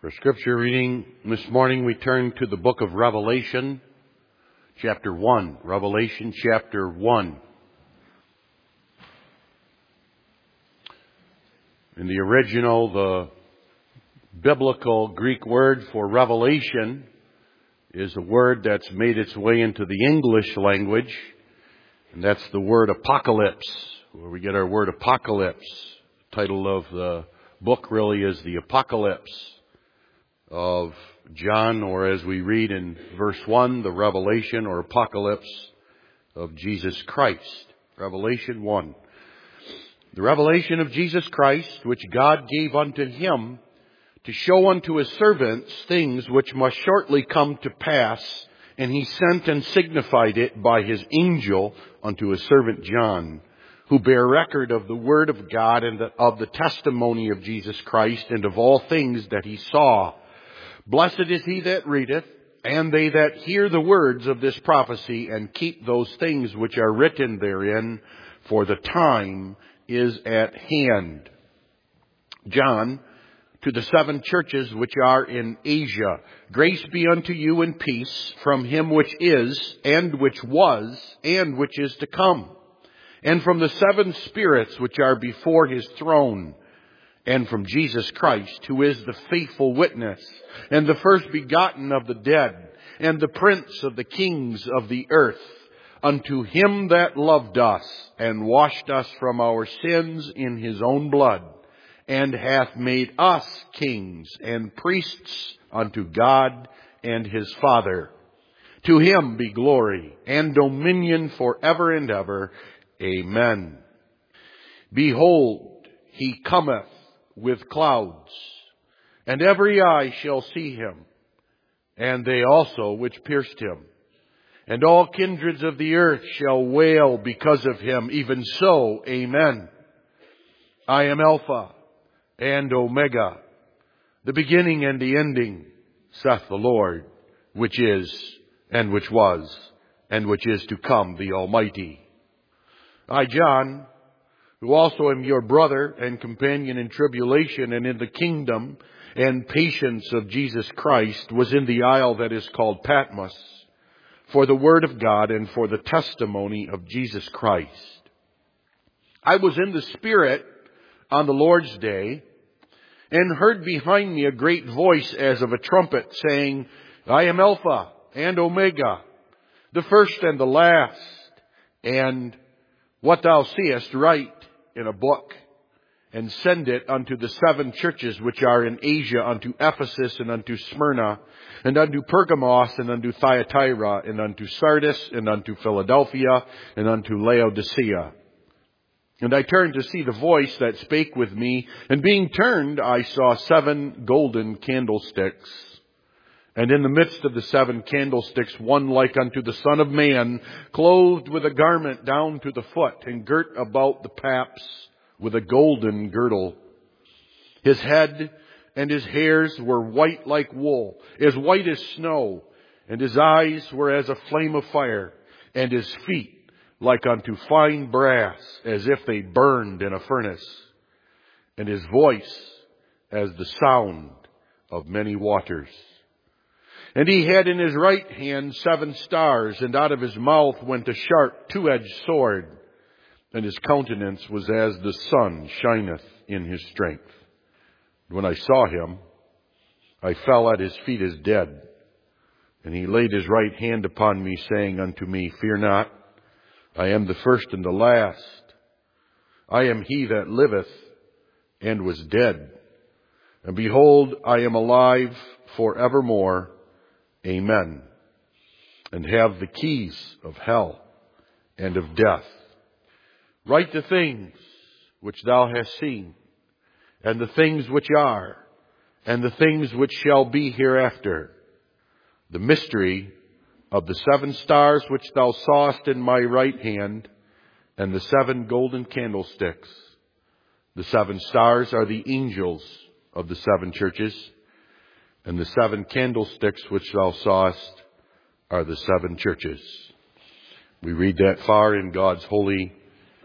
For scripture reading this morning, we turn to the book of Revelation, chapter 1. Revelation chapter 1. In the original, the biblical Greek word for revelation is a word that's made its way into the English language, and that's the word apocalypse, where we get our word apocalypse. The title of the book really is the Apocalypse of John, or as we read in verse 1, the revelation or apocalypse of Jesus Christ. Revelation 1. The revelation of Jesus Christ, which God gave unto him to show unto his servants things which must shortly come to pass, and he sent and signified it by his angel unto his servant John, who bear record of the word of God and of the testimony of Jesus Christ, and of all things that he saw. Blessed is he that readeth, and they that hear the words of this prophecy, and keep those things which are written therein, for the time is at hand. John, to the 7 churches which are in Asia, grace be unto you and peace from him which is, and which was, and which is to come, and from the 7 spirits which are before his throne, and from Jesus Christ, who is the faithful witness, and the first begotten of the dead, and the prince of the kings of the earth, unto him that loved us, and washed us from our sins in his own blood, and hath made us kings and priests unto God and his Father. To him be glory and dominion forever and ever. Amen. Behold, he cometh with clouds, and every eye shall see him, and they also which pierced him. And all kindreds of the earth shall wail because of him. Even so, amen. I am Alpha and Omega, the beginning and the ending, saith the Lord, which is, and which was, and which is to come, the Almighty. I, John, who also am your brother and companion in tribulation and in the kingdom and patience of Jesus Christ, was in the isle that is called Patmos, for the word of God and for the testimony of Jesus Christ. I was in the Spirit on the Lord's day, and heard behind me a great voice as of a trumpet, saying, I am Alpha and Omega, the first and the last, and what thou seest write in a book, and send it unto the 7 churches which are in Asia, unto Ephesus, and unto Smyrna, and unto Pergamos, and unto Thyatira, and unto Sardis, and unto Philadelphia, and unto Laodicea. And I turned to see the voice that spake with me, and being turned, I saw 7 golden candlesticks. And in the midst of the 7 candlesticks, one like unto the Son of Man, clothed with a garment down to the foot, and girt about the paps with a golden girdle. His head and his hairs were white like wool, as white as snow, and his eyes were as a flame of fire, and his feet like unto fine brass, as if they burned in a furnace, and his voice as the sound of many waters. And he had in his right hand 7 stars, and out of his mouth went a sharp 2-edged sword, and his countenance was as the sun shineth in his strength. When I saw him, I fell at his feet as dead. And he laid his right hand upon me, saying unto me, Fear not, I am the first and the last. I am he that liveth and was dead. And behold, I am alive forevermore. Amen. And have the keys of hell and of death. Write the things which thou hast seen, and the things which are, and the things which shall be hereafter. The mystery of the 7 stars which thou sawest in my right hand, and the 7 golden candlesticks. The 7 stars are the angels of the 7 churches, and the 7 candlesticks which thou sawest are the 7 churches. We read that far in God's holy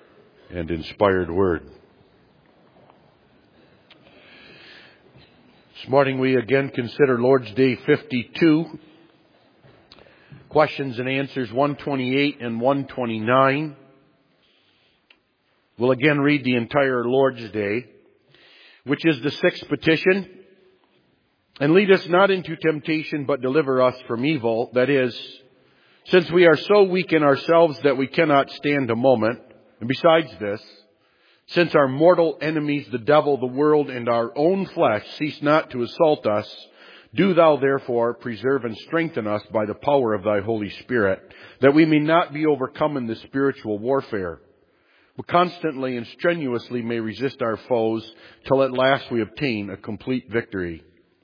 and inspired word. This morning we again consider Lord's Day 52, questions and answers 128 and 129. We'll again read the entire Lord's Day, which is the sixth petition. And lead us not into temptation, but deliver us from evil. That is, since we are so weak in ourselves that we cannot stand a moment. And besides this, since our mortal enemies, the devil, the world, and our own flesh, cease not to assault us, do thou therefore preserve and strengthen us by the power of thy Holy Spirit, that we may not be overcome in the spiritual warfare, but constantly and strenuously may resist our foes, till at last we obtain a complete victory.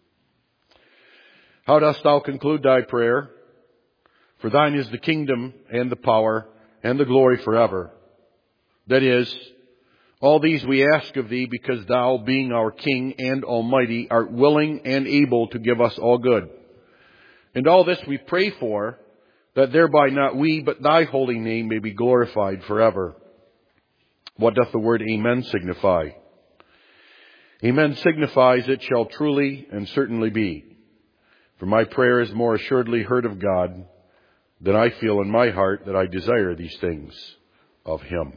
How dost thou conclude thy prayer? For thine is the kingdom and the power and the glory forever. That is, all these we ask of thee, because thou, being our King and Almighty, art willing and able to give us all good. And all this we pray for, that thereby not we, but thy holy name may be glorified forever. What doth the word Amen signify? Amen signifies it shall truly and certainly be. For my prayer is more assuredly heard of God, than I feel in my heart that I desire these things of Him.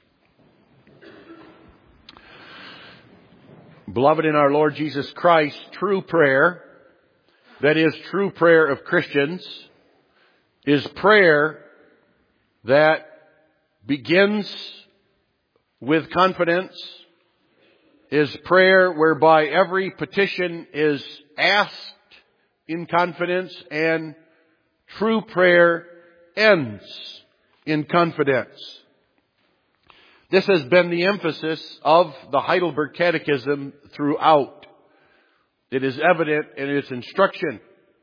Beloved in our Lord Jesus Christ, true prayer, that is, true prayer of Christians, is prayer that begins with confidence, is prayer whereby every petition is asked in confidence, and true prayer ends in confidence. This has been the emphasis of the Heidelberg Catechism throughout. It is evident in its instruction.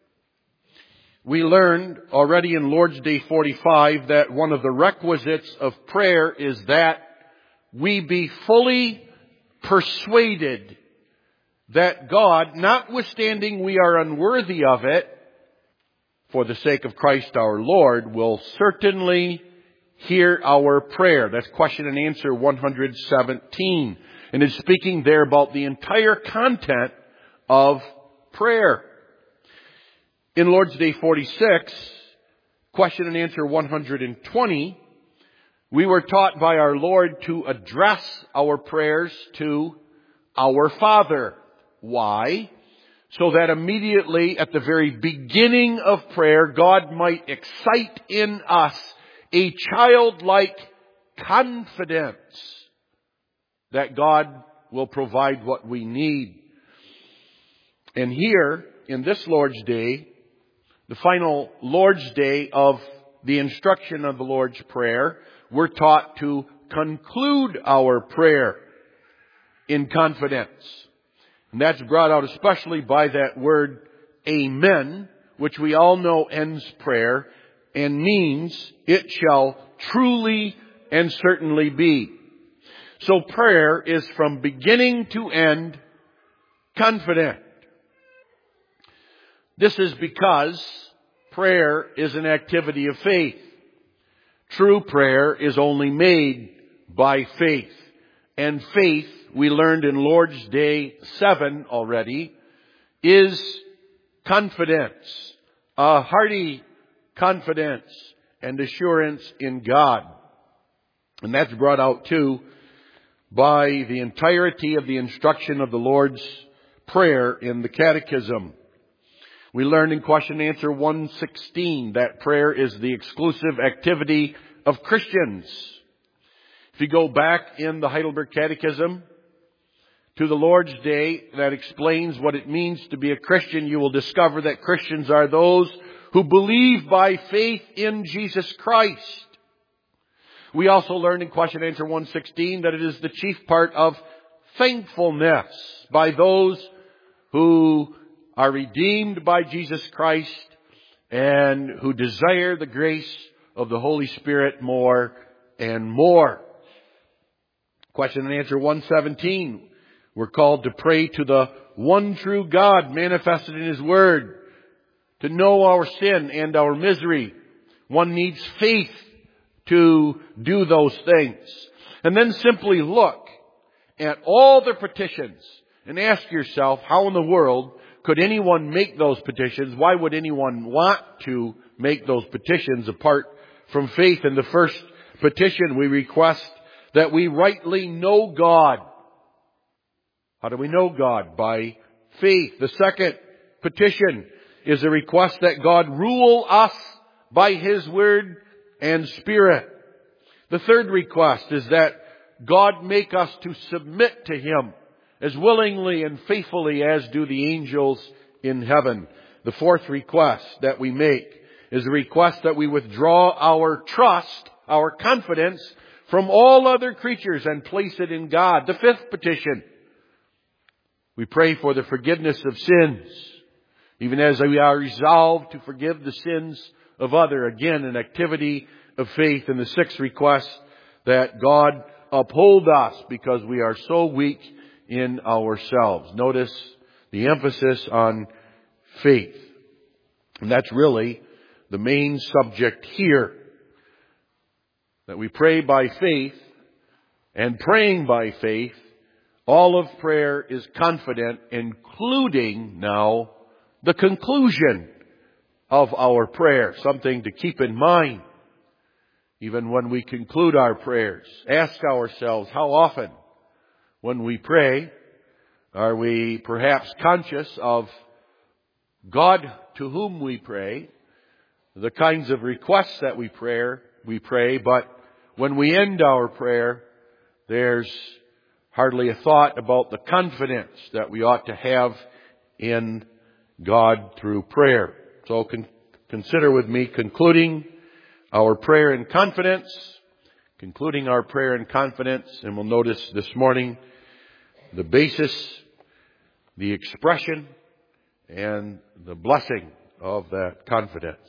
We learned already in Lord's Day 45 that one of the requisites of prayer is that we be fully persuaded that God, notwithstanding we are unworthy of it, for the sake of Christ our Lord, will certainly hear our prayer. That's question and answer 117. And it's speaking there about the entire content of prayer. In Lord's Day 46, question and answer 120, we were taught by our Lord to address our prayers to our Father. Why? So that immediately at the very beginning of prayer, God might excite in us a childlike confidence that God will provide what we need. And here, in this Lord's Day, the final Lord's Day of the instruction of the Lord's Prayer, we're taught to conclude our prayer in confidence. And that's brought out especially by that word Amen, which we all know ends prayer and means it shall truly and certainly be. So prayer is from beginning to end confident. This is because prayer is an activity of faith. True prayer is only made by faith. And faith, we learned in Lord's Day 7 already, is confidence, a hearty confidence and assurance in God. And that's brought out too by the entirety of the instruction of the Lord's Prayer in the Catechism. We learned in question and answer 116 that prayer is the exclusive activity of Christians. If you go back in the Heidelberg Catechism to the Lord's Day that explains what it means to be a Christian, you will discover that Christians are those who believe by faith in Jesus Christ. We also learned in question and answer 116 that it is the chief part of thankfulness by those who are redeemed by Jesus Christ and who desire the grace of the Holy Spirit more and more. Question and answer 117. We're called to pray to the one true God manifested in His Word, to know our sin and our misery. One needs faith to do those things. And then simply look at all the petitions And ask yourself, how in the world could anyone make those petitions? Why would anyone want to make those petitions apart from faith? In the first petition, we request that we rightly know God. How do we know God? By faith. The second petition is a request that God rule us by His Word and Spirit. The third request is that God make us to submit to Him as willingly and faithfully as do the angels in heaven. The fourth request that we make is a request that we withdraw our trust, our confidence from all other creatures and place it in God. The fifth petition, we pray for the forgiveness of sins, even as we are resolved to forgive the sins of others. Again, an activity of faith. And the sixth request, that God uphold us because we are so weak in ourselves. Notice the emphasis on faith. And that's really the main subject here. That we pray by faith, and praying by faith, all of prayer is confident, including now the conclusion of our prayer. Something to keep in mind even when we conclude our prayers. Ask ourselves, how often when we pray are we perhaps conscious of God to whom we pray, the kinds of requests that we pray, but when we end our prayer, there's hardly a thought about the confidence that we ought to have in God through prayer. So consider with me concluding our prayer in confidence. Concluding our prayer in confidence, and we'll notice this morning the basis, the expression, and the blessing of that confidence.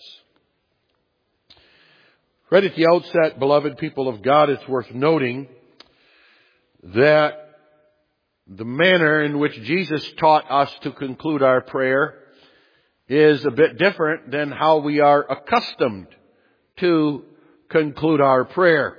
Right at the outset, beloved people of God, it's worth noting that the manner in which Jesus taught us to conclude our prayer is a bit different than how we are accustomed to conclude our prayer.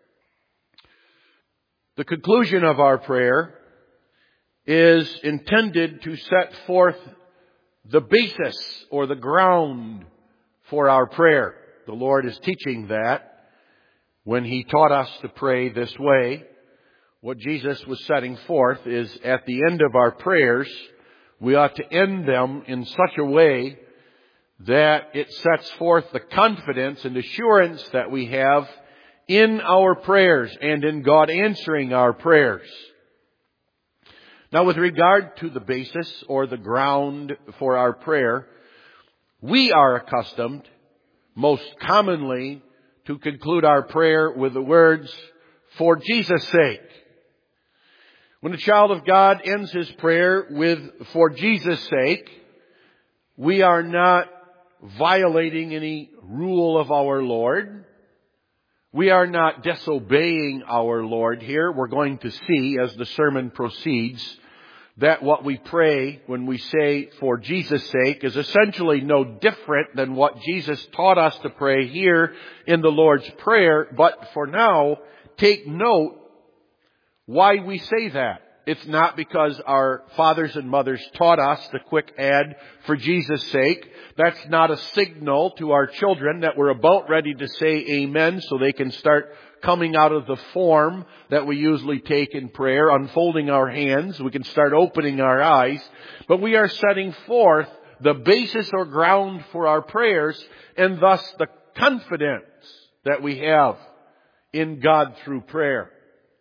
The conclusion of our prayer is intended to set forth the basis or the ground for our prayer. The Lord is teaching that when He taught us to pray this way. What Jesus was setting forth is at the end of our prayers, we ought to end them in such a way that it sets forth the confidence and assurance that we have in our prayers and in God answering our prayers. Now, with regard to the basis or the ground for our prayer, we are accustomed most commonly to conclude our prayer with the words, "For Jesus' sake." When a child of God ends his prayer with "For Jesus' sake," we are not violating any rule of our Lord. We are not disobeying our Lord here. We're going to see as the sermon proceeds that what we pray when we say "for Jesus' sake" is essentially no different than what Jesus taught us to pray here in the Lord's Prayer. But for now, take note why we say that. It's not because our fathers and mothers taught us the quick add "for Jesus' sake." That's not a signal to our children that we're about ready to say amen so they can start coming out of the form that we usually take in prayer, unfolding our hands. We can start opening our eyes. But we are setting forth the basis or ground for our prayers and thus the confidence that we have in God through prayer.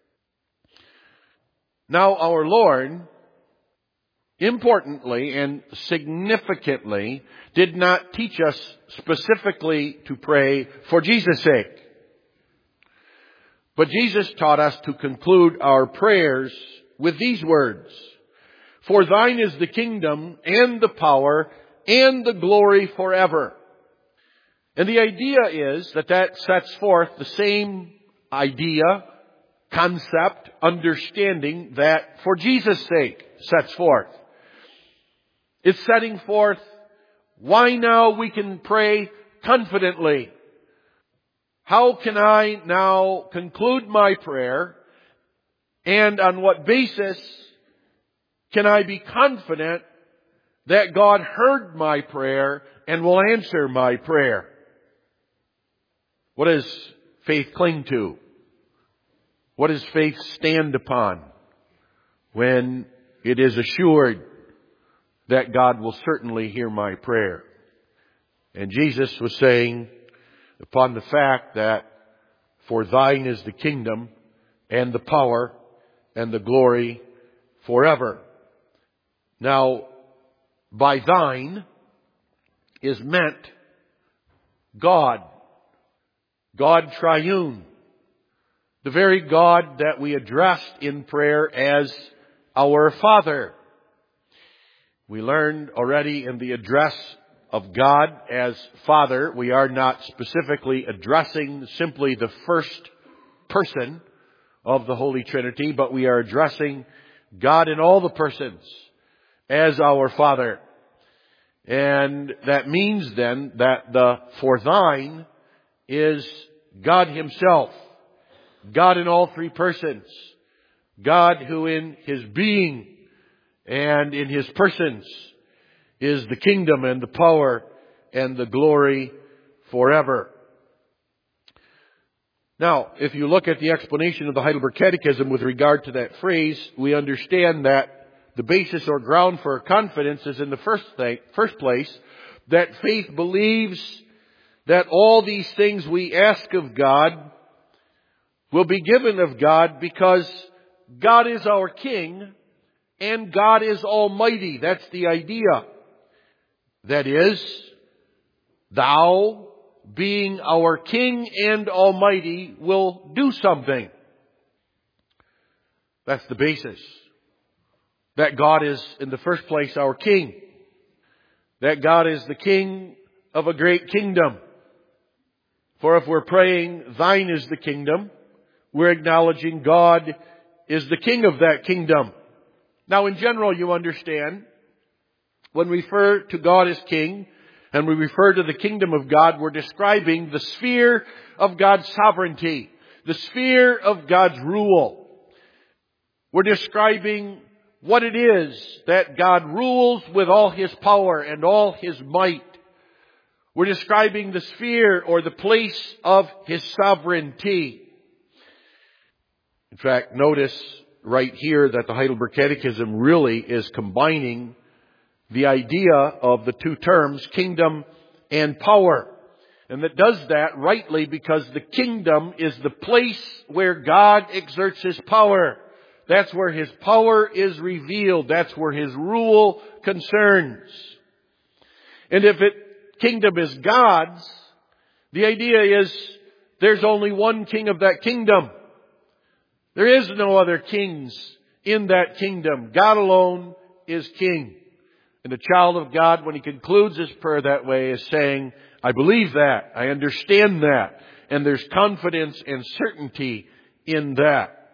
Now, our Lord, importantly and significantly, did not teach us specifically to pray "for Jesus' sake." But Jesus taught us to conclude our prayers with these words, "For thine is the kingdom and the power and the glory forever." And the idea is that sets forth the same idea, concept, understanding that "for Jesus' sake" sets forth. It's setting forth why now we can pray confidently. How can I now conclude my prayer, and on what basis can I be confident that God heard my prayer and will answer my prayer? What does faith cling to? What does faith stand upon when it is assured that God will certainly hear my prayer? And Jesus was saying, upon the fact that for thine is the kingdom and the power and the glory forever. Now, by thine is meant God. God triune. The very God that we addressed in prayer as our Father. We learned already in the address of God as Father, we are not specifically addressing simply the first person of the Holy Trinity, but we are addressing God in all the persons as our Father. And that means then that the for thine is God Himself. God in all three persons. God who in His being and in His persons is the kingdom and the power and the glory forever. Now, if you look at the explanation of the Heidelberg Catechism with regard to that phrase, we understand that the basis or ground for confidence is in the first place that faith believes that all these things we ask of God will be given of God because God is our King and God is Almighty. That's the idea. That is, Thou, being our King and Almighty, will do something. That's the basis. That God is, in the first place, our King. That God is the King of a great kingdom. For if we're praying, Thine is the kingdom, we're acknowledging God is the King of that kingdom. Now, in general, you understand, when we refer to God as King, and we refer to the kingdom of God, we're describing the sphere of God's sovereignty, the sphere of God's rule. We're describing what it is that God rules with all His power and all His might. We're describing the sphere or the place of His sovereignty. In fact, notice right here that the Heidelberg Catechism really is combining the idea of the two terms, kingdom and power. And it does that rightly because the kingdom is the place where God exerts His power. That's where His power is revealed. That's where His rule concerns. And if kingdom is God's, the idea is there's only one king of that kingdom. There is no other kings in that kingdom. God alone is king. And the child of God, when he concludes his prayer that way, is saying, I believe that, I understand that, and there's confidence and certainty in that.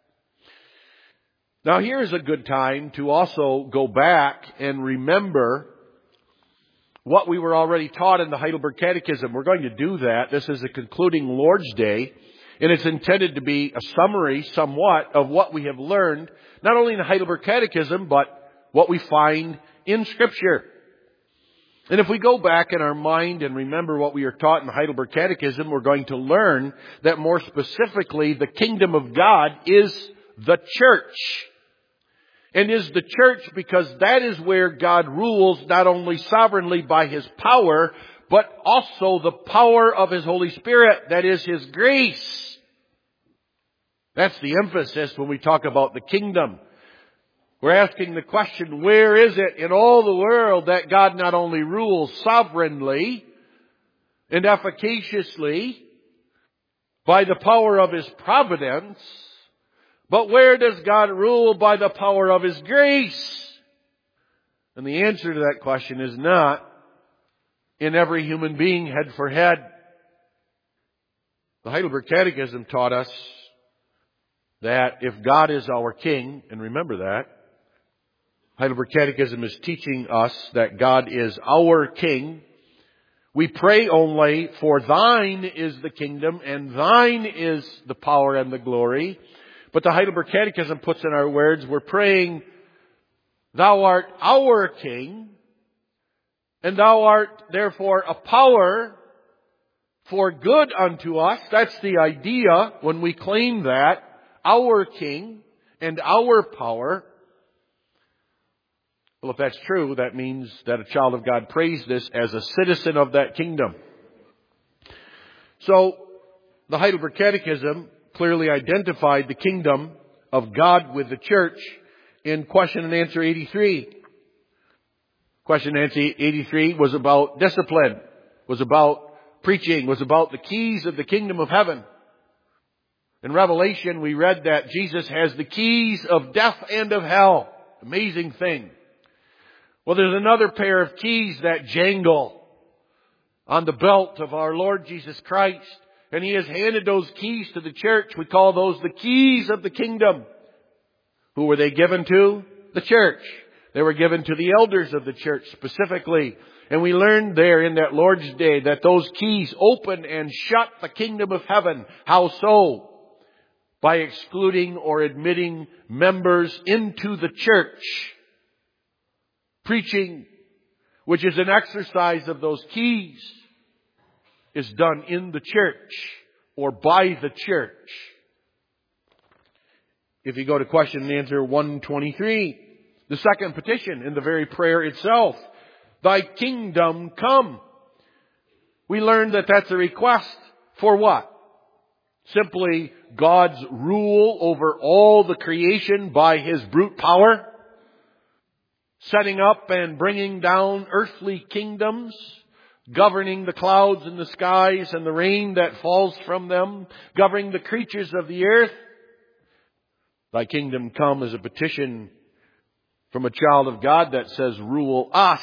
Now here's a good time to also go back and remember what we were already taught in the Heidelberg Catechism. We're going to do that. This is a concluding Lord's Day, and it's intended to be a summary somewhat of what we have learned, not only in the Heidelberg Catechism, but what we find in Scripture. And if we go back in our mind and remember what we are taught in the Heidelberg Catechism, we're going to learn that more specifically, the kingdom of God is the church. And is the church because that is where God rules not only sovereignly by His power, but also the power of His Holy Spirit, that is His grace. That's the emphasis when we talk about the kingdom. We're asking the question, where is it in all the world that God not only rules sovereignly and efficaciously by the power of His providence, but where does God rule by the power of His grace? And the answer to that question is not in every human being head for head. The Heidelberg Catechism taught us that if God is our King, and remember that, Heidelberg Catechism is teaching us that God is our King. We pray only, for thine is the kingdom and thine is the power and the glory. But the Heidelberg Catechism puts in our words, we're praying Thou art our King, and Thou art therefore a power for good unto us. That's the idea when we claim that. Our King and our power. Well, if that's true, that means that a child of God prays this as a citizen of that kingdom. So, the Heidelberg Catechism clearly identified the kingdom of God with the church in question and answer 83. Question and answer 83 was about discipline, was about preaching, was about the keys of the kingdom of heaven. In Revelation, we read that Jesus has the keys of death and of hell. Amazing thing. Well, there's another pair of keys that jangle on the belt of our Lord Jesus Christ. And He has handed those keys to the church. We call those the keys of the kingdom. Who were they given to? The church. They were given to the elders of the church specifically. And we learned there in that Lord's Day that those keys open and shut the kingdom of heaven. How so? By excluding or admitting members into the church. Preaching, which is an exercise of those keys, is done in the church or by the church. If you go to question and answer 123, the second petition in the very prayer itself, Thy kingdom come. We learned that that's a request for what? Simply God's rule over all the creation by His brute power. Setting up and bringing down earthly kingdoms, governing the clouds in the skies and the rain that falls from them, governing the creatures of the earth. Thy kingdom come is a petition from a child of God that says, rule us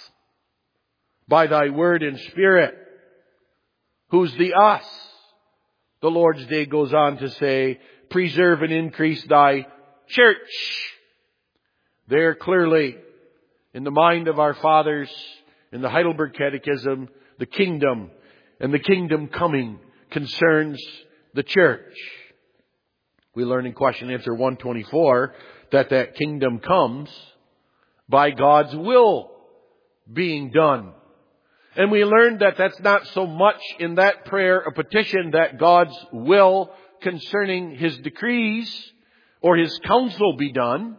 by Thy word and spirit. Who's the us? The Lord's Day goes on to say, preserve and increase Thy church. There clearly, in the mind of our fathers, in the Heidelberg Catechism, the kingdom and the kingdom coming concerns the church. We learn in question and answer 124 that kingdom comes by God's will being done. And we learned that that's not so much in that prayer a petition that God's will concerning His decrees or His counsel be done,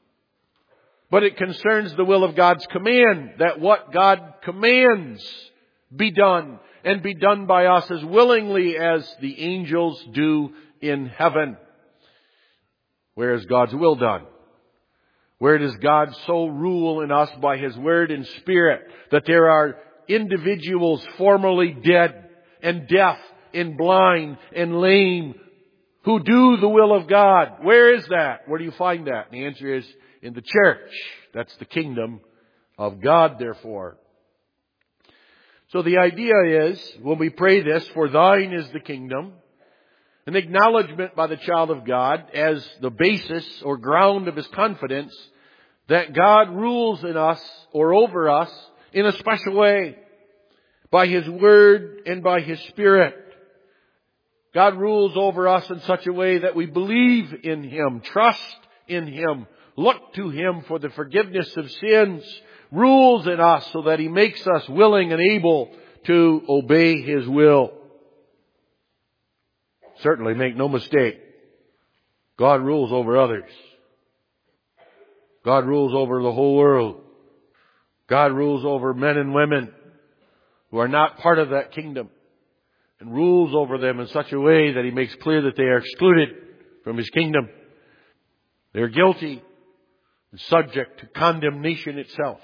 but it concerns the will of God's command, that what God commands be done, and be done by us as willingly as the angels do in heaven. Where is God's will done? Where does God so rule in us by His word and spirit that there are individuals formerly dead and deaf and blind and lame who do the will of God? Where is that? Where do you find that? And the answer is in the church. That's the kingdom of God, therefore. So the idea is, when we pray this, for Thine is the kingdom, an acknowledgement by the child of God as the basis or ground of his confidence that God rules in us or over us in a special way by His word and by His spirit. God rules over us in such a way that we believe in Him, trust in Him, look to Him for the forgiveness of sins, rules in us so that He makes us willing and able to obey His will. Certainly make no mistake, God rules over others. God rules over the whole world. God rules over men and women who are not part of that kingdom, and rules over them in such a way that He makes clear that they are excluded from His kingdom. They are guilty and subject to condemnation itself.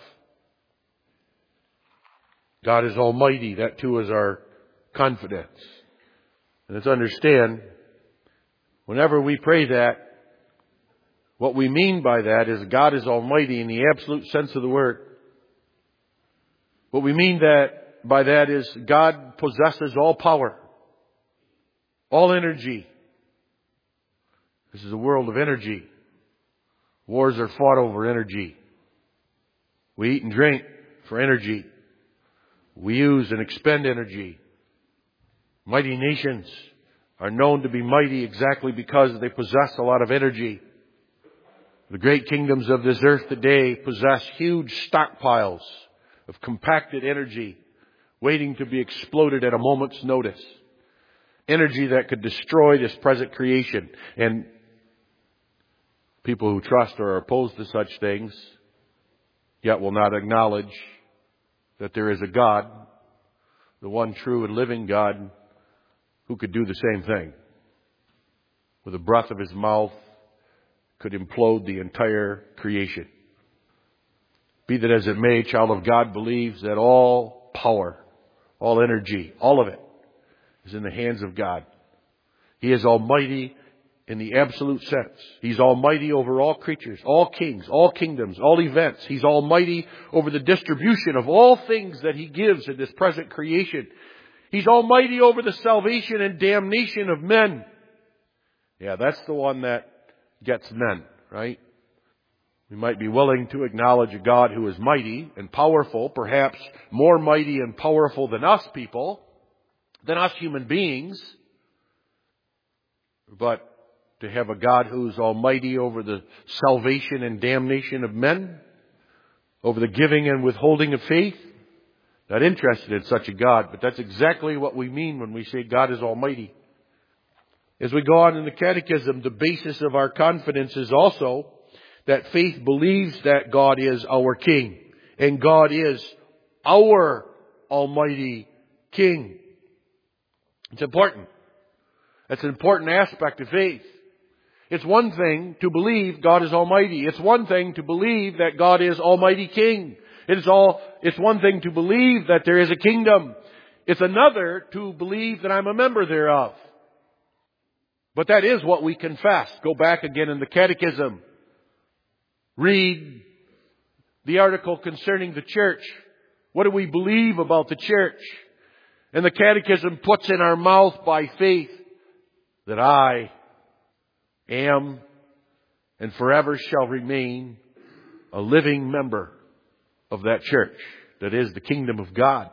God is almighty. That too is our confidence. And let's understand, whenever we pray that, what we mean by that is God is almighty in the absolute sense of the word. What we mean by that is God possesses all power, all energy. This is a world of energy. Wars are fought over energy. We eat and drink for energy. We use and expend energy. Mighty nations are known to be mighty exactly because they possess a lot of energy. The great kingdoms of this earth today possess huge stockpiles of compacted energy waiting to be exploded at a moment's notice. Energy that could destroy this present creation. And people who trust or are opposed to such things yet will not acknowledge that there is a God, the one true and living God, who could do the same thing. With the breath of His mouth, could implode the entire creation. Be that as it may, child of God believes that all power, all energy, all of it is in the hands of God. He is almighty in the absolute sense. He's almighty over all creatures, all kings, all kingdoms, all events. He's almighty over the distribution of all things that He gives in this present creation. He's almighty over the salvation and damnation of men. Yeah, that's the one that gets men, right? We might be willing to acknowledge a God who is mighty and powerful, perhaps more mighty and powerful than us people, than us human beings. But to have a God who's almighty over the salvation and damnation of men, over the giving and withholding of faith, not interested in such a God, but that's exactly what we mean when we say God is almighty. As we go on in the Catechism, the basis of our confidence is also that faith believes that God is our King, and God is our Almighty King. It's important. That's an important aspect of faith. It's one thing to believe God is almighty. It's one thing to believe that God is Almighty King. It's one thing to believe that there is a kingdom. It's another to believe that I'm a member thereof. But that is what we confess. Go back again in the Catechism. Read the article concerning the church. What do we believe about the church? And the Catechism puts in our mouth by faith that I am and forever shall remain a living member of that church. That is the kingdom of God.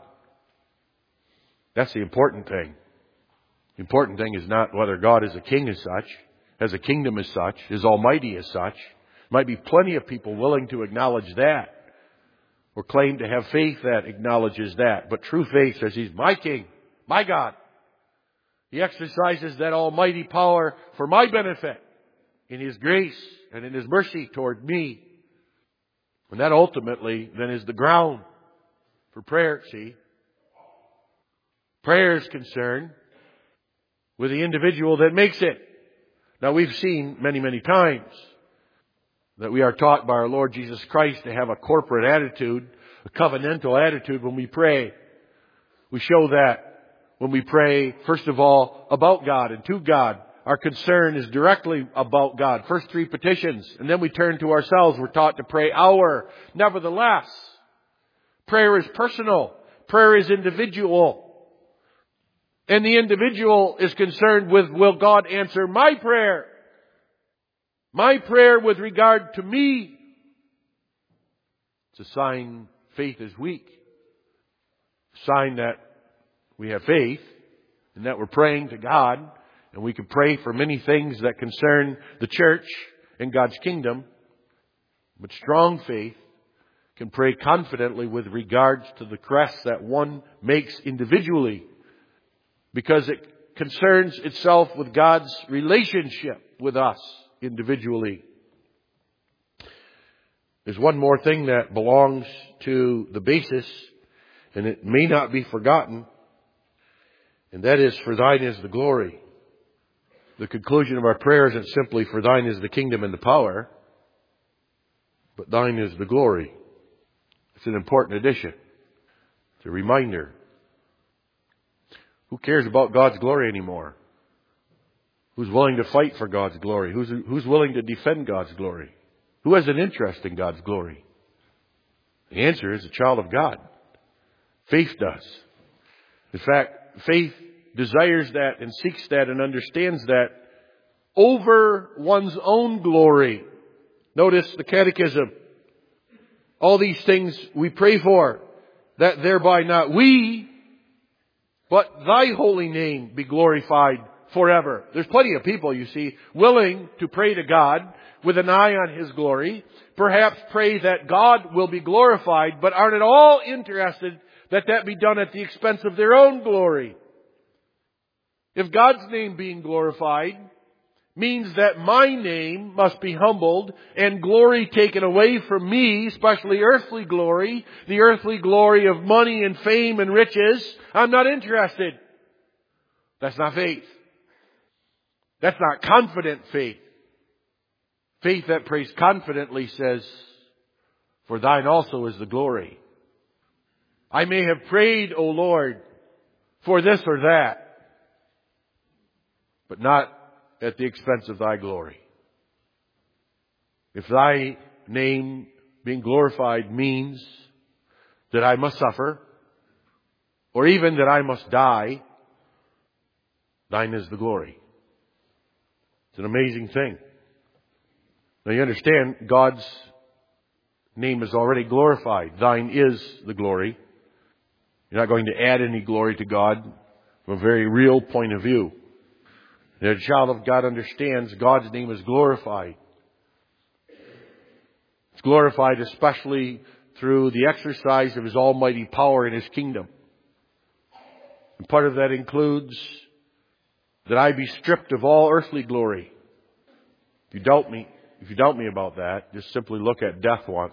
That's the important thing. The important thing is not whether God is a king as such, has a kingdom as such, is almighty as such. Might be plenty of people willing to acknowledge that or claim to have faith that acknowledges that. But true faith says He's my King, my God. He exercises that almighty power for my benefit in His grace and in His mercy toward me. And that ultimately then is the ground for prayer, see. Prayer is concerned with the individual that makes it. Now we've seen many, many times that we are taught by our Lord Jesus Christ to have a corporate attitude, a covenantal attitude when we pray. We show that when we pray, first of all, about God and to God. Our concern is directly about God. First three petitions. And then we turn to ourselves. We're taught to pray our. Nevertheless, prayer is personal. Prayer is individual. And the individual is concerned with, will God answer my prayer? My prayer with regard to me. It's a sign faith is weak. A sign that we have faith and that we're praying to God. And we can pray for many things that concern the church and God's kingdom. But strong faith can pray confidently with regards to the requests that one makes individually, because it concerns itself with God's relationship with us individually. There's one more thing that belongs to the basis, and it may not be forgotten, and that is, for thine is the glory. The conclusion of our prayer isn't simply, for thine is the kingdom and the power, but thine is the glory. It's an important addition. It's a reminder. Who cares about God's glory anymore? Who's willing to fight for God's glory? Who's willing to defend God's glory? Who has an interest in God's glory? The answer is a child of God. Faith does. In fact, faith desires that and seeks that and understands that over one's own glory. Notice the Catechism. All these things we pray for, that thereby not we, but thy holy name be glorified forever. There's plenty of people, you see, willing to pray to God with an eye on His glory, perhaps pray that God will be glorified, but aren't at all interested that that be done at the expense of their own glory. If God's name being glorified means that my name must be humbled and glory taken away from me, especially earthly glory, the earthly glory of money and fame and riches, I'm not interested. That's not faith. That's not confident faith. Faith that prays confidently says, for thine also is the glory. I may have prayed, O Lord, for this or that, but not at the expense of thy glory. If thy name being glorified means that I must suffer, or even that I must die, thine is the glory. It's an amazing thing. Now you understand, God's name is already glorified. Thine is the glory. You're not going to add any glory to God from a very real point of view. The child of God understands God's name is glorified. It's glorified especially through the exercise of His almighty power in His kingdom. And part of that includes that I be stripped of all earthly glory. If you doubt me about that, just simply look at death once.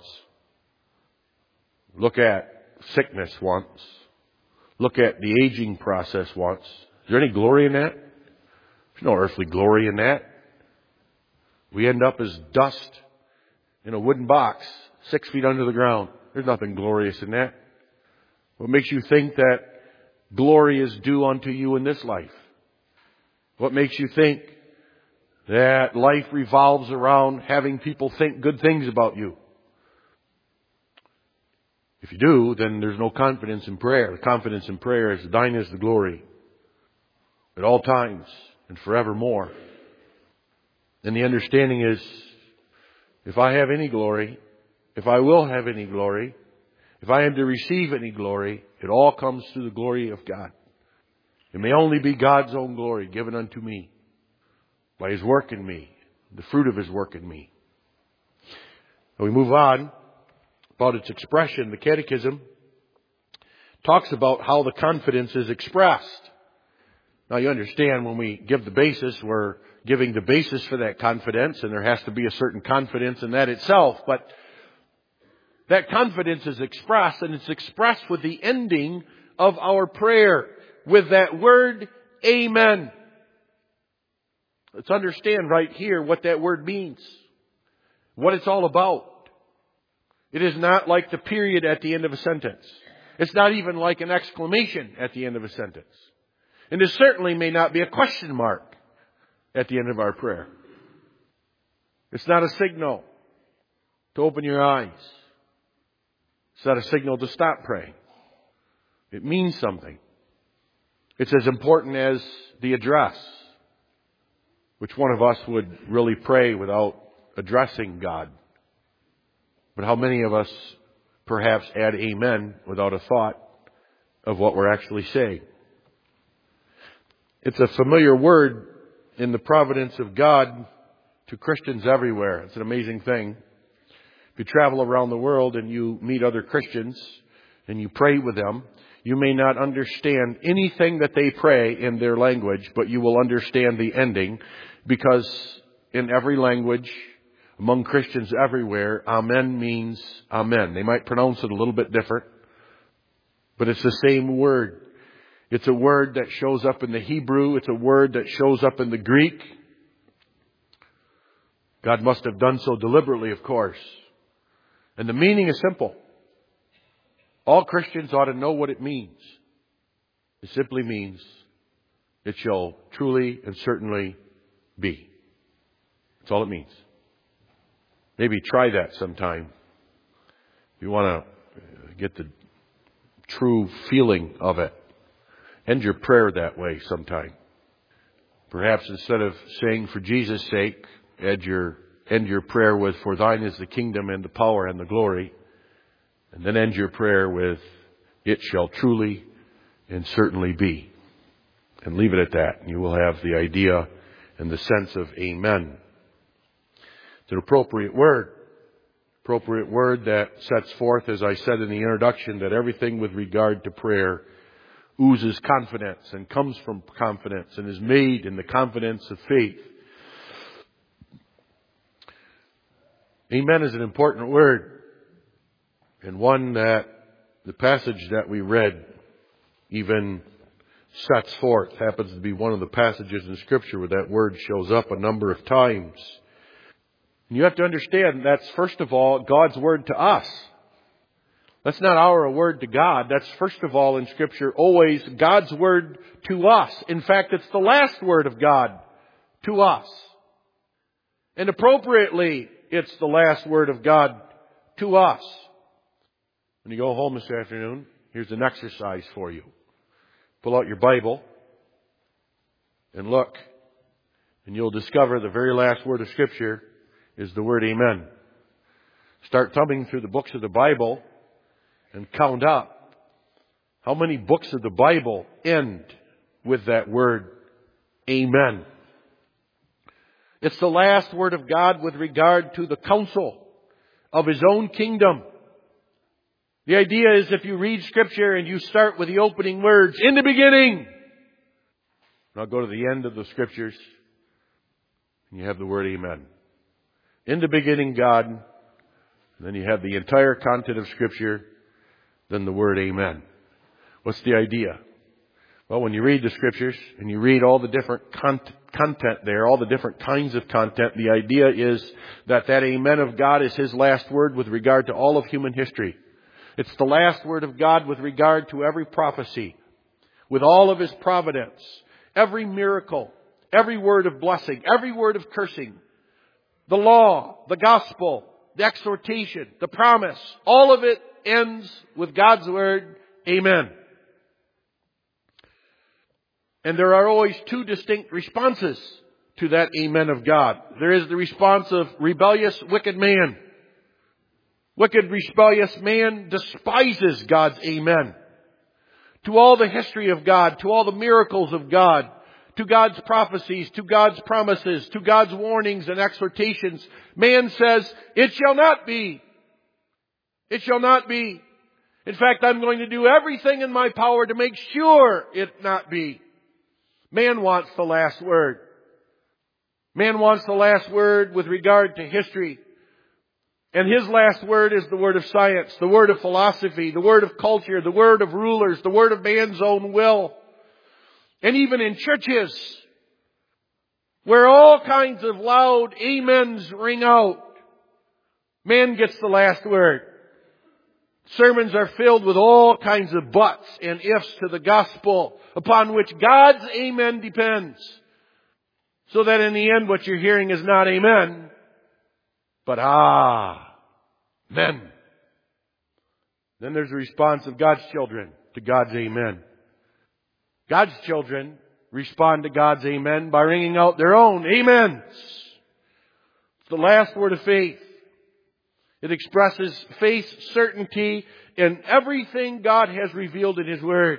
Look at sickness once. Look at the aging process once. Is there any glory in that? There's no earthly glory in that. We end up as dust in a wooden box, 6 feet under the ground. There's nothing glorious in that. What makes you think that glory is due unto you in this life? What makes you think that life revolves around having people think good things about you? If you do, then there's no confidence in prayer. The confidence in prayer is thine is the glory at all times and forevermore. And the understanding is, if I have any glory, if I will have any glory, if I am to receive any glory, it all comes through the glory of God. It may only be God's own glory given unto me by His work in me, the fruit of His work in me. And we move on about its expression. The Catechism talks about how the confidence is expressed. Now you understand when we give the basis, we're giving the basis for that confidence, and there has to be a certain confidence in that itself. But that confidence is expressed, and it's expressed with the ending of our prayer, with that word, Amen. Let's understand right here what that word means, what it's all about. It is not like the period at the end of a sentence. It's not even like an exclamation at the end of a sentence. And it certainly may not be a question mark at the end of our prayer. It's not a signal to open your eyes. It's not a signal to stop praying. It means something. It's as important as the address. Which one of us would really pray without addressing God? But how many of us perhaps add amen without a thought of what we're actually saying? It's a familiar word in the providence of God to Christians everywhere. It's an amazing thing. If you travel around the world and you meet other Christians and you pray with them, you may not understand anything that they pray in their language, but you will understand the ending, because in every language, among Christians everywhere, Amen means Amen. They might pronounce it a little bit different, but it's the same word. It's a word that shows up in the Hebrew. It's a word that shows up in the Greek. God must have done so deliberately, of course. And the meaning is simple. All Christians ought to know what it means. It simply means it shall truly and certainly be. That's all it means. Maybe try that sometime. If you want to get the true feeling of it. End your prayer that way sometime. Perhaps instead of saying for Jesus' sake, end your prayer with for thine is the kingdom and the power and the glory. And then end your prayer with it shall truly and certainly be. And leave it at that. And you will have the idea and the sense of amen. It's an appropriate word. Appropriate word that sets forth, as I said in the introduction, that everything with regard to prayer oozes confidence and comes from confidence and is made in the confidence of faith. Amen is an important word, and one that the passage that we read even sets forth. Happens to be one of the passages in Scripture where that word shows up a number of times. And you have to understand that's first of all God's word to us. That's not our word to God. That's first of all in Scripture always God's word to us. In fact, it's the last word of God to us. And appropriately, it's the last word of God to us. When you go home this afternoon, here's an exercise for you. Pull out your Bible and look, and you'll discover the very last word of Scripture is the word Amen. Start thumbing through the books of the Bible and count up how many books of the Bible end with that word Amen. It's the last word of God with regard to the counsel of His own kingdom. The idea is if you read Scripture and you start with the opening words, in the beginning, now go to the end of the Scriptures and you have the word Amen. In the beginning, God, and then you have the entire content of Scripture, then the word Amen. What's the idea? Well, when you read the Scriptures and you read all the different content there, all the different kinds of content, the idea is that Amen of God is His last word with regard to all of human history. It's the last word of God with regard to every prophecy, with all of His providence, every miracle, every word of blessing, every word of cursing, the law, the gospel, the exhortation, the promise. All of it ends with God's word, Amen. And there are always two distinct responses to that Amen of God. There is the response of rebellious, wicked man. Wicked, rebellious man despises God's Amen. To all the history of God, to all the miracles of God, to God's prophecies, to God's promises, to God's warnings and exhortations, man says, it shall not be. It shall not be. In fact, I'm going to do everything in my power to make sure it not be. Man wants the last word. Man wants the last word with regard to history. And his last word is the word of science, the word of philosophy, the word of culture, the word of rulers, the word of man's own will. And even in churches, where all kinds of loud amens ring out, man gets the last word. Sermons are filled with all kinds of buts and ifs to the gospel upon which God's amen depends. So that in the end what you're hearing is not amen, but amen. Then there's a response of God's children to God's amen. God's children respond to God's amen by ringing out their own amens. It's the last word of faith. It expresses faith's certainty in everything God has revealed in His Word.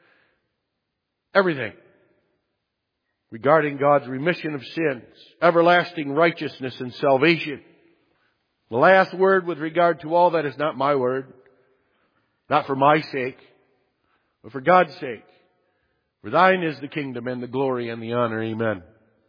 Everything. Regarding God's remission of sins, everlasting righteousness and salvation. The last word with regard to all that is not my word. Not for my sake, but for God's sake. For thine is the kingdom and the glory and the honor. Amen.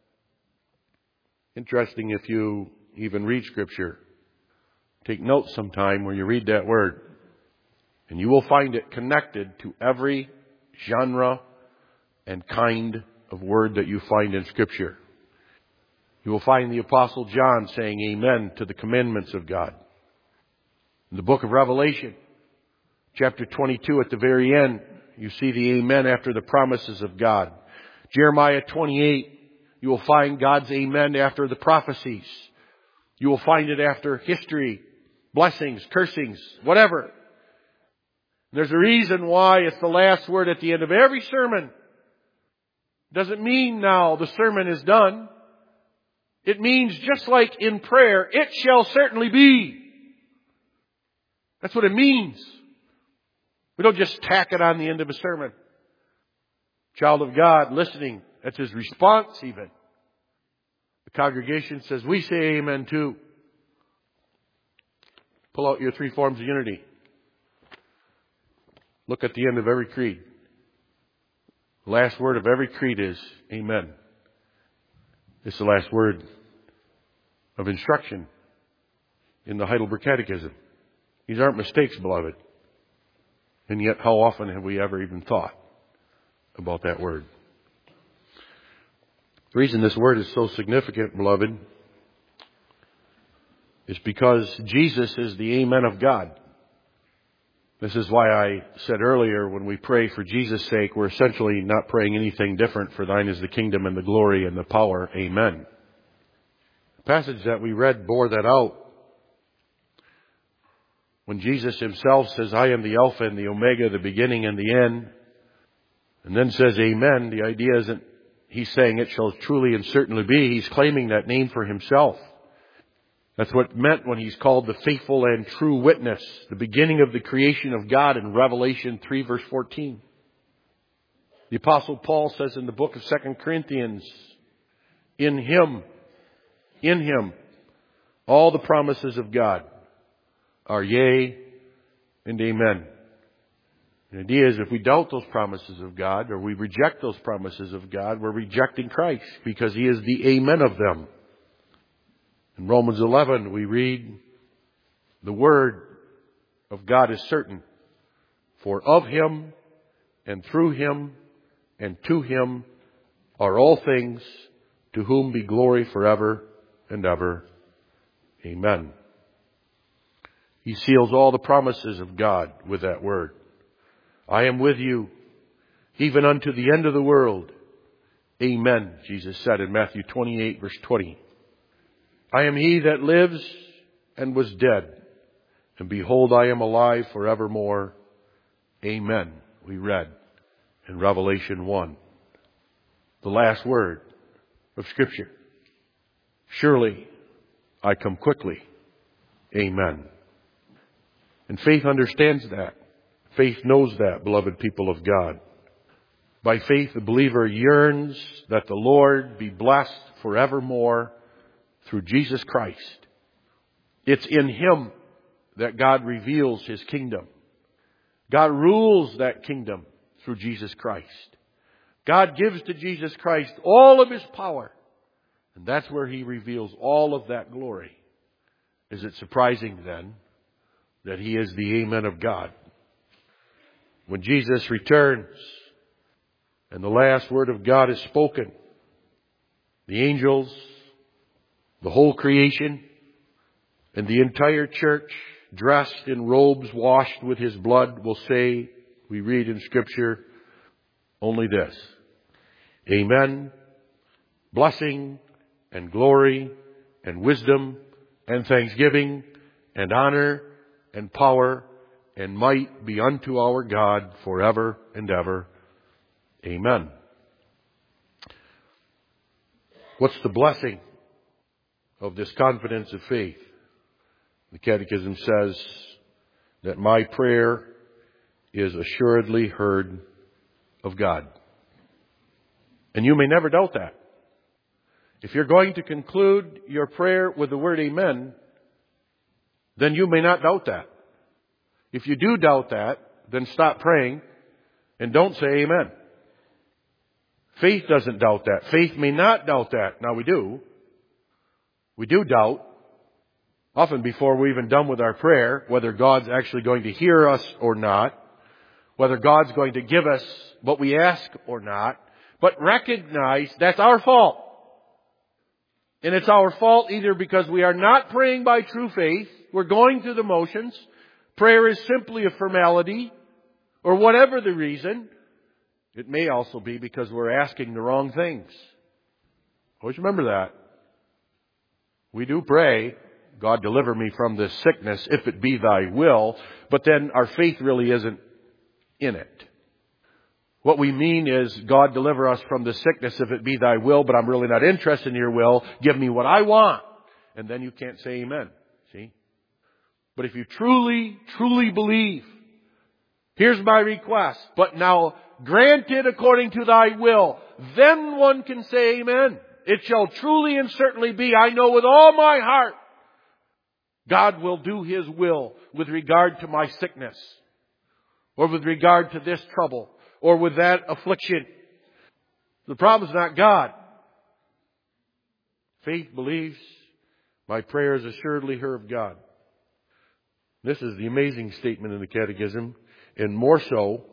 Interesting if you even read Scripture. Take note sometime where you read that word. And you will find it connected to every genre and kind of word that you find in Scripture. You will find the Apostle John saying amen to the commandments of God. In the book of Revelation, chapter 22 at the very end, you see the amen after the promises of God. Jeremiah 28, you will find God's amen after the prophecies. You will find it after history, blessings, cursings, whatever. There's a reason why it's the last word at the end of every sermon. Doesn't mean now the sermon is done. It means just like in prayer, it shall certainly be. That's what it means. We don't just tack it on the end of a sermon. Child of God listening, that's his response even. The congregation says, we say amen too. Pull out your three forms of unity. Look at the end of every creed. The last word of every creed is amen. It's the last word of instruction in the Heidelberg Catechism. These aren't mistakes, beloved. And yet, how often have we ever even thought about that word? The reason this word is so significant, beloved, is because Jesus is the Amen of God. This is why I said earlier, when we pray for Jesus' sake, we're essentially not praying anything different. For thine is the kingdom and the glory and the power. Amen. The passage that we read bore that out. When Jesus himself says, I am the Alpha and the Omega, the beginning and the end, and then says amen, the idea isn't he's saying it shall truly and certainly be. He's claiming that name for himself. That's what it meant when he's called the faithful and true witness, the beginning of the creation of God in Revelation 3 verse 14. The Apostle Paul says in the book of 2 Corinthians, in Him, all the promises of God are yea and amen. The idea is if we doubt those promises of God or we reject those promises of God, we're rejecting Christ because He is the amen of them. In Romans 11, we read, the word of God is certain, for of Him and through Him and to Him are all things, to whom be glory forever and ever. Amen. He seals all the promises of God with that word. I am with you, even unto the end of the world. Amen, Jesus said in Matthew 28 verse 20. I am He that lives and was dead, and behold, I am alive forevermore. Amen, we read in Revelation 1. The last word of Scripture. Surely I come quickly. Amen. And faith understands that. Faith knows that, beloved people of God. By faith, the believer yearns that the Lord be blessed forevermore through Jesus Christ. It's in Him that God reveals His kingdom. God rules that kingdom through Jesus Christ. God gives to Jesus Christ all of His power. And that's where He reveals all of that glory. Is it surprising then that He is the Amen of God? When Jesus returns and the last word of God is spoken, the angels, the whole creation, and the entire church, dressed in robes washed with His blood, will say, we read in Scripture, only this: Amen, blessing and glory and wisdom and thanksgiving and honor and power and might be unto our God forever and ever. Amen. What's the blessing of this confidence of faith? The Catechism says that my prayer is assuredly heard of God. And you may never doubt that. If you're going to conclude your prayer with the word amen, then you may not doubt that. If you do doubt that, then stop praying and don't say amen. Faith doesn't doubt that. Faith may not doubt that. Now we do. We do doubt, often before we're even done with our prayer, whether God's actually going to hear us or not, whether God's going to give us what we ask or not, but recognize that's our fault. And it's our fault either because we are not praying by true faith, we're going through the motions, prayer is simply a formality, or whatever the reason. It may also be because we're asking the wrong things. Always remember that. We do pray, God deliver me from this sickness, if it be thy will, but then our faith really isn't in it. What we mean is, God deliver us from the sickness if it be thy will, but I'm really not interested in your will. Give me what I want. And then you can't say amen. See? But if you truly, truly believe, here's my request, but now grant it according to thy will, then one can say amen. it shall truly and certainly be, I know with all my heart, God will do His will with regard to my sickness, or with regard to this trouble, or with that affliction. The problem is not God. Faith believes, my prayer is assuredly heard of God. This is the amazing statement in the Catechism, and more so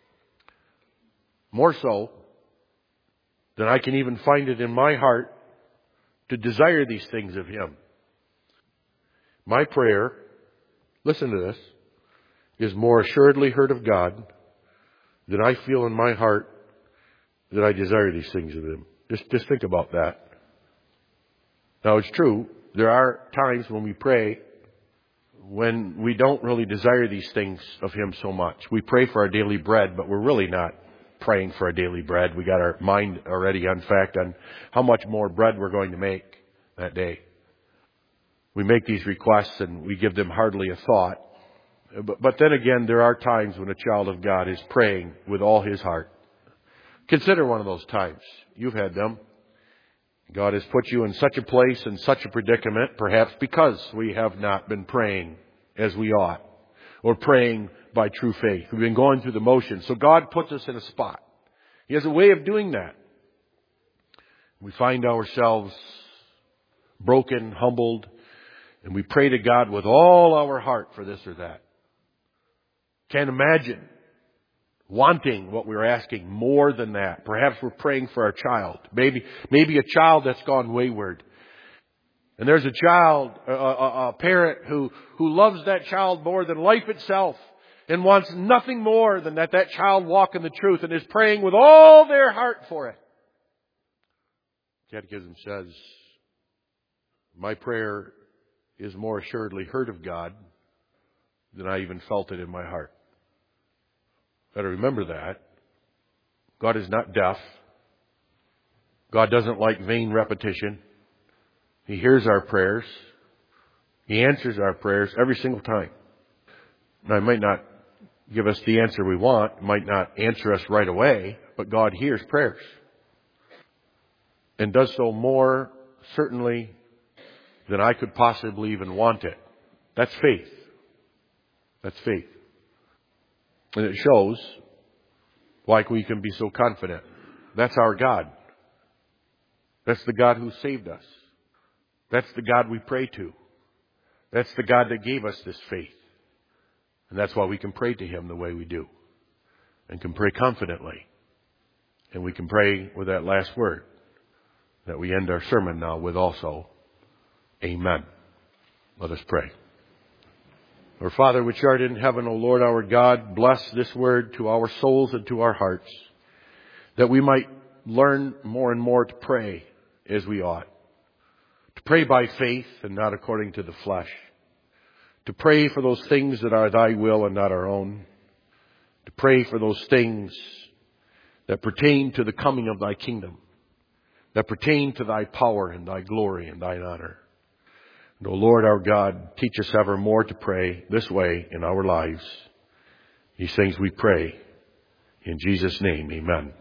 than I can even find it in my heart to desire these things of Him. My prayer, listen to this, is more assuredly heard of God than I feel in my heart that I desire these things of Him. Just think about that. Now it's true, there are times when we pray when we don't really desire these things of Him so much. We pray for our daily bread, but we're really not praying for our daily bread. We got our mind already on how much more bread we're going to make that day. We make these requests and we give them hardly a thought. But then again, there are times when a child of God is praying with all his heart. Consider one of those times. You've had them. God has put you in such a place, in such a predicament, perhaps because we have not been praying as we ought, or praying by true faith. We've been going through the motions. So God puts us in a spot. He has a way of doing that. We find ourselves broken, humbled, and we pray to God with all our heart for this or that. Can't imagine wanting what we're asking more than that. Perhaps we're praying for our child. Maybe a child that's gone wayward. And there's a child, a parent who loves that child more than life itself and wants nothing more than that child walk in the truth and is praying with all their heart for it. Catechism says, my prayer is more assuredly heard of God than I even felt it in my heart. Better remember that. God is not deaf. God doesn't like vain repetition. He hears our prayers. He answers our prayers every single time. Now, He might not give us the answer we want, might not answer us right away, but God hears prayers. And does so more certainly than I could possibly even want it. That's faith. That's faith. And it shows why we can be so confident. That's our God. That's the God who saved us. That's the God we pray to. That's the God that gave us this faith. And that's why we can pray to Him the way we do. And can pray confidently. And we can pray with that last word that we end our sermon now with also. Amen. Let us pray. Our Father which art in heaven, O Lord our God, bless this word to our souls and to our hearts, that we might learn more and more to pray as we ought. To pray by faith and not according to the flesh. To pray for those things that are Thy will and not our own. To pray for those things that pertain to the coming of Thy kingdom. That pertain to Thy power and Thy glory and Thine honor. And, O Lord our God, teach us ever more to pray this way in our lives. These things we pray. In Jesus' name, amen.